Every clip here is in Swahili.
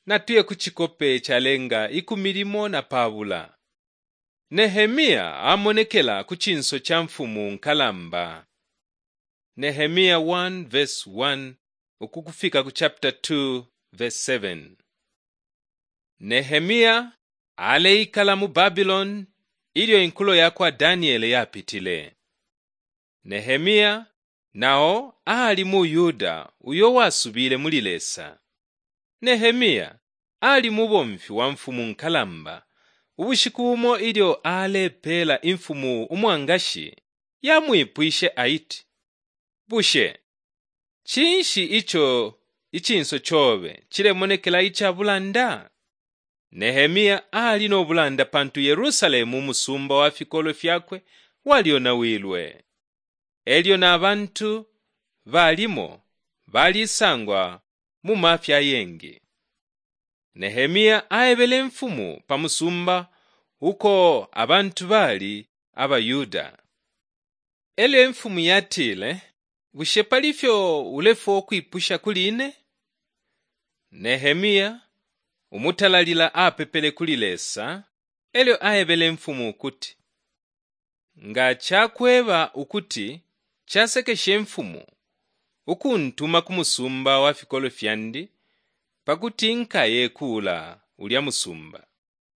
natuye kuchikope chalenga ikumilimo na pabula. Nehemia amonekela kuchinso cha mfumu nkalamba. Nehemia 1 verse 1 ukukufika ku chapter 2 verse 7. Nehemia aleikala mu Babylon ilio inkulo yakwa Danieli yapitile. Nehemia nao ali mu Yuda uyo wasubile mulilesa. Nehemia ali mu bomfi wa mfumu nkalamba ubushikumo ilio alepela imfumu umwangashi yamwipwishe aiti, bushe chinshi icho ichinso chobe chilemonekela icha bulanda. Nehemia ali no bulanda pantu Yerusalemu musumba wa fikolo fyakwe walionawilwe. Elio na abantu balimo balisangwa mu mafya yengi. Nehemia aebele mfumu pa musumba uko abantu bali abayuda. Elio mfumu yatile bushe palifyo ulefu okwipusha kuline. Nehemia umutalalila apepele kulilesa elio aebele mfumu ukuti nga chakweba ukuti chasekeshe mfumu ukuntuma kumusumba wa fikolo fyandi pakuti nkaye kula ulya musumba.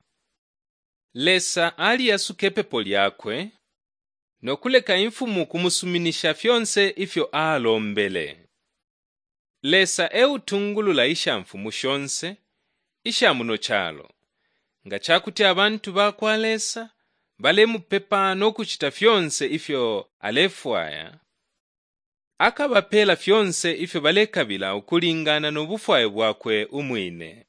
Lesa ali yasuke pepo lyakwe nokuleka imfumu kumusuminisha fyonse ifyo alombele. Lesa eutungulula isha mfumu shonse isha muno chalo nga chakuti abantu bakwalesa balemu pepa nokuchita fyonse ifyo alefwaya akabapela fyonse ifyo balekabila ukulingana no bufwaye bwakwe umwine.